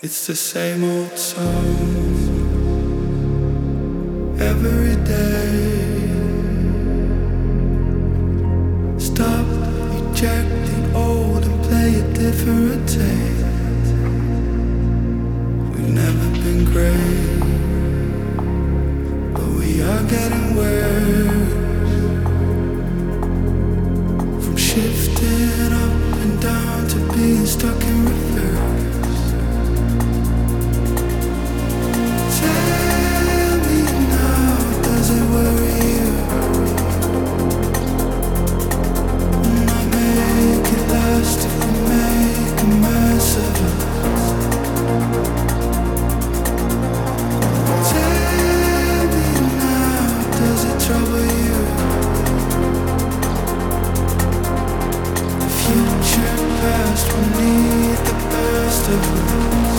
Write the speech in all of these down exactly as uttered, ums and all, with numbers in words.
It's the same old song every day. Stop, eject the old and play a different taste. We've never been great, but we are getting worse. From shifting up and down to being stuck in reverse. Does it worry you? When I make it last, if we make a mess of us. Tell me now, does it trouble you? The future past will need the best of us.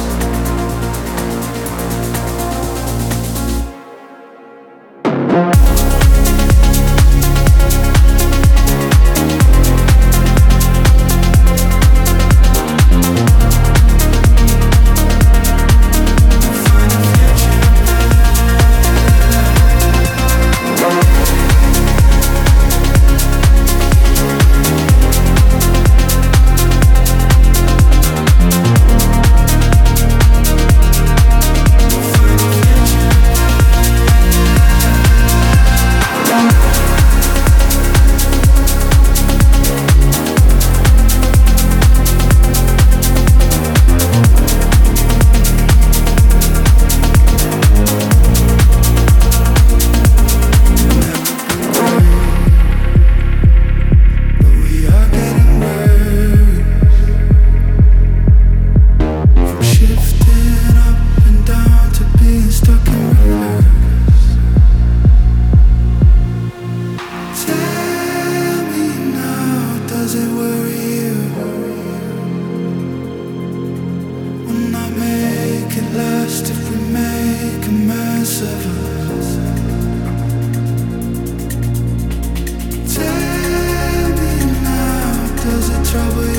Trouble